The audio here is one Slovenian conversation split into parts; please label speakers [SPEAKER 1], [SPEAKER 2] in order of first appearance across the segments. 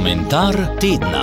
[SPEAKER 1] Komentar tedna.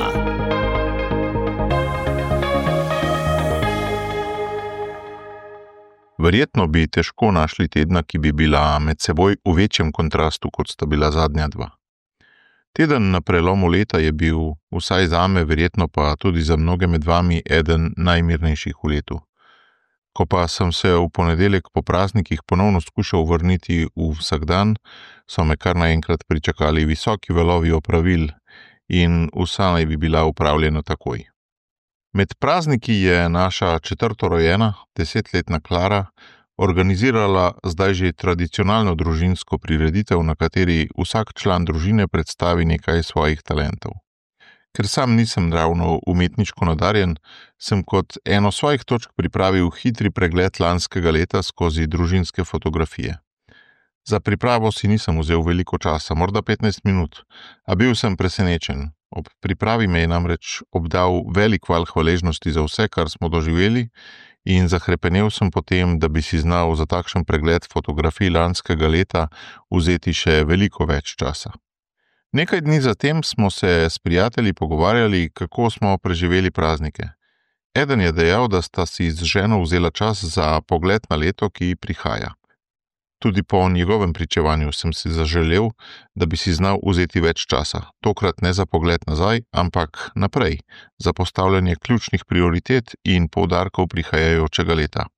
[SPEAKER 2] Verjetno bi težko našli tedna, ki bi bila med seboj v večjem kontrastu, kot sta bila zadnja dva. Teden na prelomu leta je bil, vsaj zame, verjetno pa tudi za mnoge med vami, eden najmirnejših v letu. Ko pa sem se v ponedeljek po praznikih ponovno skušal vrniti v vsakdan, so me kar naenkrat pričakali visoki valovi opravil in vsa naj bi bila upravljena takoj. Med prazniki je naša četrtorojena, 10-letna Klara, organizirala zdaj že tradicionalno družinsko prireditev, na kateri vsak član družine predstavi nekaj svojih talentov. Ker sam nisem ravno umetniško nadarjen, sem kot eno svojih točk pripravil hitri pregled lanskega leta skozi družinske fotografije. Za pripravo si nisem vzel veliko časa, morda 15 minut, a bil sem presenečen. Ob pripravi me je namreč obdal velik val hvaležnosti za vse, kar smo doživeli, in zahrepenel sem potem, da bi si znal za takšen pregled fotografij lanskega leta vzeti še veliko več časa. Nekaj dni zatem smo se s prijatelji pogovarjali, kako smo preživeli praznike. Eden je dejal, da sta si z ženo vzela čas za pogled na leto, ki prihaja. Tudi po njegovem pričevanju sem si zaželel, da bi si znal vzeti več časa, tokrat ne za pogled nazaj, ampak naprej, za postavljanje ključnih prioritet in poudarkov prihajajočega leta.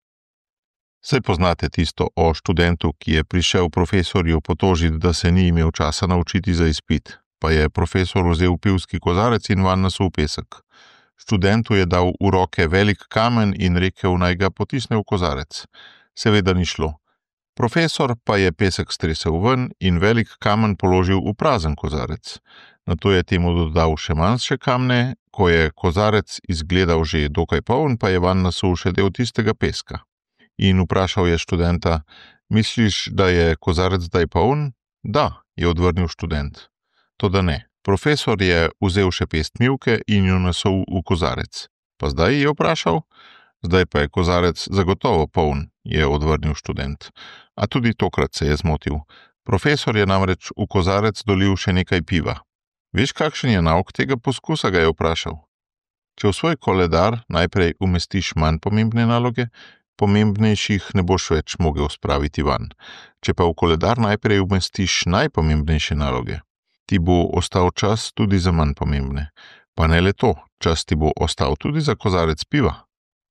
[SPEAKER 2] Saj poznate tisto o študentu, ki je prišel profesorju potožiti, da se ni imel časa naučiti za izpit, pa je profesor vzel pivski kozarec in vanj nasul pesek. Študentu je dal v roke velik kamen in rekel, naj ga potisne v kozarec. Seveda ni šlo. Profesor pa je pesek stresel ven in velik kamen položil v prazen kozarec. Nato je temu dodal še manjše kamne, ko je kozarec izgledal že dokaj poln, pa je vanj nasul še del tistega peska. In vprašal je študenta, misliš, da je kozarec zdaj poln? Da, je odvrnil študent. Toda ne. Profesor je vzel še pest mivke in jo nasul v kozarec. Pa zdaj, je vprašal? Zdaj pa je kozarec zagotovo poln, je odvrnil študent. A tudi tokrat se je zmotil. Profesor je namreč v kozarec dolil še nekaj piva. Veš, kakšen je nauk tega poskusa, ga je vprašal. Če v svoj koledar najprej umestiš manj pomembne naloge, pomembnejših ne boš več mogel spraviti vanj. Če pa v koledar najprej umestiš najpomembnejše naloge, ti bo ostal čas tudi za manj pomembne. Pa ne le to, čas ti bo ostal tudi za kozarec piva.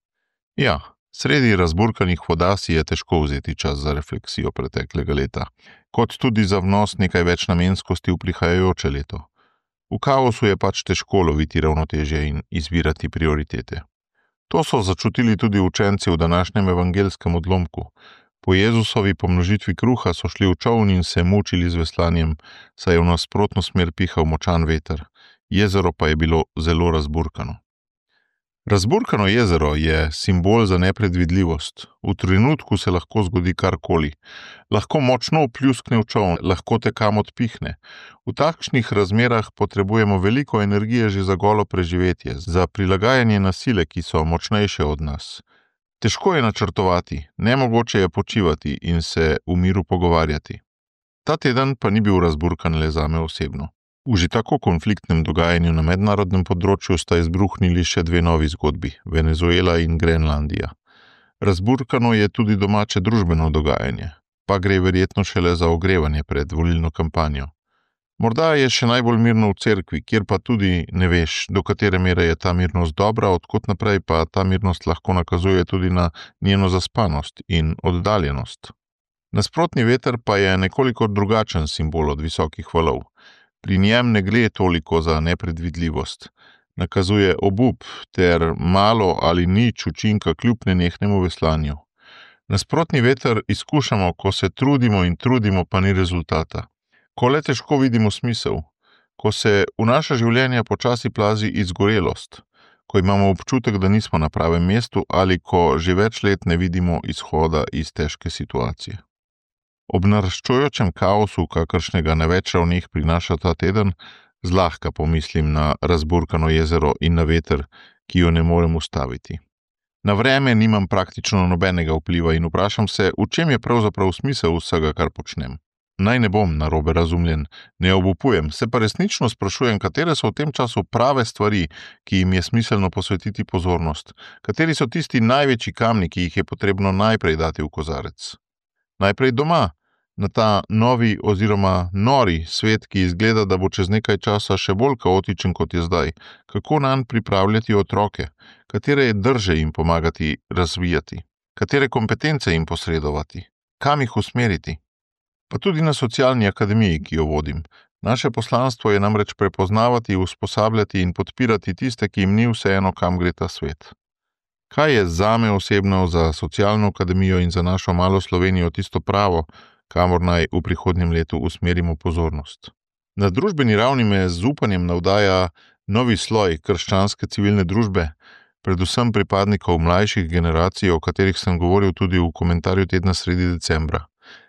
[SPEAKER 2] Ja, sredi razburkanih voda si je težko vzeti čas za refleksijo preteklega leta, kot tudi za vnos nekaj več namenskosti v prihajajoče leto. V kaosu je pač težko loviti ravnotežje in izbirati prioritete. To so začutili tudi učenci v današnjem evangelskem odlomku. Po Jezusovi pomnožitvi kruha so šli v čoln in se mučili z veslanjem, saj je v nasprotno smer pihal močan veter. Jezero pa je bilo zelo razburkano. Razburkano jezero je simbol za nepredvidljivost. V trenutku se lahko zgodi karkoli. Lahko močno pljuskne v čoln, lahko te kam odpihne. V takšnih razmerah potrebujemo veliko energije že za golo preživetje, za prilagajanje na sile, ki so močnejše od nas. Težko je načrtovati, nemogoče je počivati in se v miru pogovarjati. Ta teden pa ni bil razburkan le zame osebno. V že tako konfliktnem dogajanju na mednarodnem področju sta izbruhnili še dve novi zgodbi, Venezuela in Grenlandija. Razburkano je tudi domače družbeno dogajanje, pa gre verjetno šele za ogrevanje pred volilno kampanjo. Morda je še najbolj mirno v cerkvi, kjer pa tudi ne veš, do katere mere je ta mirnost dobra, odkot naprej pa ta mirnost lahko nakazuje tudi na njeno zaspanost in oddaljenost. Nasprotni veter pa je nekoliko drugačen simbol od visokih valov. Pri njem ne gre toliko za nepredvidljivost. Nakazuje obup ter malo ali nič učinka kljub nenehnemu veslanju. Nasprotni veter izkušamo, ko se trudimo in trudimo, pa ni rezultata. Ko le težko vidimo smisel. Ko se v naša življenja počasi plazi izgorelost. Ko imamo občutek, da nismo na pravem mestu ali ko že več let ne vidimo izhoda iz težke situacije. Ob naraščujočem kaosu, kakršnega na več ravneh prinaša ta teden, zlahka pomislim na razburkano jezero in na veter, ki jo ne morem ustaviti. Na vreme nimam praktično nobenega vpliva in vprašam se, v čem je pravzaprav smisel vsega, kar počnem. naj ne bom narobe razumljen, ne obupujem, se pa resnično sprašujem, katere so v tem času prave stvari, ki jim je smiselno posvetiti pozornost, kateri so tisti največji kamni, ki jih je potrebno najprej dati v kozarec. Najprej doma, na ta novi oziroma nori svet, ki izgleda, da bo čez nekaj časa še bolj kaotičen, kot je zdaj. Kako nanj pripravljati otroke? Katere drže jim pomagati razvijati? Katere kompetence jim posredovati? Kam jih usmeriti? Pa tudi na socialni akademiji, ki jo vodim. Naše poslanstvo je namreč prepoznavati, usposabljati in podpirati tiste, ki jim ni vseeno, kam gre ta svet. Kaj je zame osebno, za socialno akademijo in za našo malo Slovenijo tisto pravo, kamor naj v prihodnjem letu usmerimo pozornost? Na družbeni ravni me z upanjem navdaja novi sloj krščanske civilne družbe, predvsem pripadnikov mlajših generacij, o katerih sem govoril tudi v komentarju tedna sredi decembra.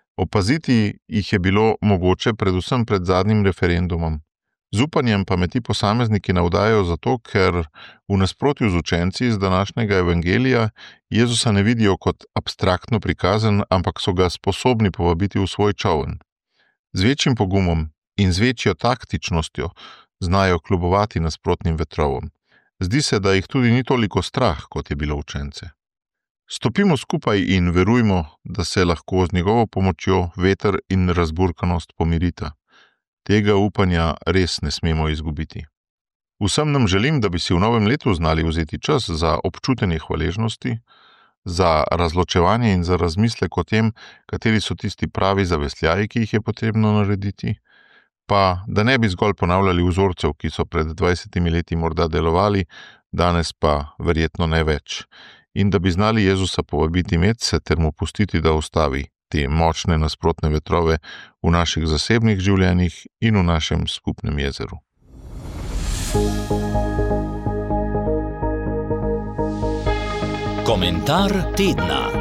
[SPEAKER 2] Opaziti jih je bilo mogoče predvsem pred zadnjim referendumom. Z upanjem pa me ti posamezniki navdajajo zato, ker v nasprotju z učenci iz današnjega evangelija Jezusa ne vidijo kot abstraktno prikazen, ampak so ga sposobni povabiti v svoj čoln. Z večjim pogumom in z večjo taktičnostjo znajo kljubovati nasprotnim vetrovom. Zdi se, da jih tudi ni toliko strah, kot je bilo učence. Stopimo skupaj in verujmo, da se lahko z njegovo pomočjo veter in razburkanost pomirita. Tega upanja res ne smemo izgubiti. Vsem nam želim, da bi si v novem letu znali vzeti čas za občutenje hvaležnosti, za razločevanje in za razmislek o tem, kateri so tisti pravi zavesljaji, ki jih je potrebno narediti, pa da ne bi zgolj ponavljali vzorcev, ki so pred 20 leti morda delovali, danes pa verjetno ne več, in da bi znali Jezusa povabiti medse ter mu pustiti, da ustavi te močne nasprotne vetrove v naših zasebnih življenjih in v našem skupnem jezeru.
[SPEAKER 1] Komentar tedna.